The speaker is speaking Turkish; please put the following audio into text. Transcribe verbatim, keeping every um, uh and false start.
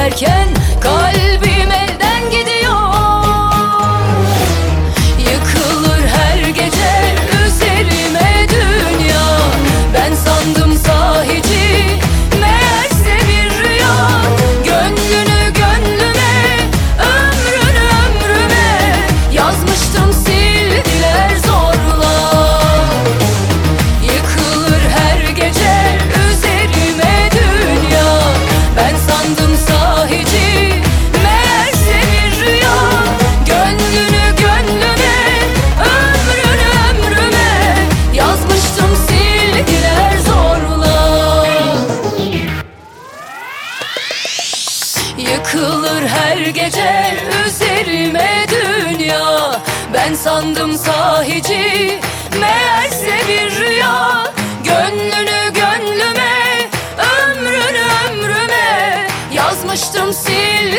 derken kalbim elden gidiyor. Yıkılır her gece üzerime dünya. Ben sandım sahici, meğerse bir rüya. Gönlünü gönlüme, ömrünü ömrüme yazmıştım, sildiler zorla. Yıkılır her gece üzerime dünya. Ben sandım sahici, meğerse bir rüya. Gönlünü gönlüme, ömrünü ömrüme yazmıştım, sildiler zorla. Yıkılır her gece üzerime dünya. Ben sandım sahici, meğerse bir rüya. Gönlünü gönlüme, ömrünü ömrüme yazmıştım, sil